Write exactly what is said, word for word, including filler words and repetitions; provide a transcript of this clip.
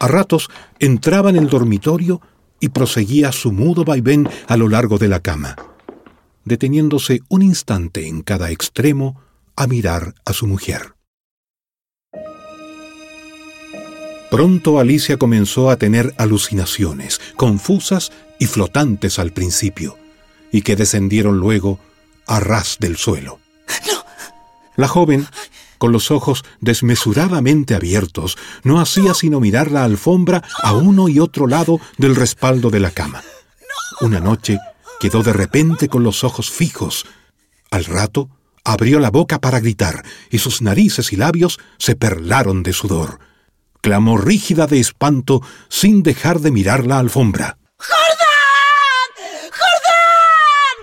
A ratos entraba en el dormitorio y proseguía su mudo vaivén a lo largo de la cama, deteniéndose un instante en cada extremo a mirar a su mujer. Pronto Alicia comenzó a tener alucinaciones, confusas y flotantes al principio, y que descendieron luego a ras del suelo. ¡No! La joven, con los ojos desmesuradamente abiertos, no hacía sino mirar la alfombra a uno y otro lado del respaldo de la cama. Una noche quedó de repente con los ojos fijos. Al rato abrió la boca para gritar, y sus narices y labios se perlaron de sudor. Clamó rígida de espanto sin dejar de mirar la alfombra.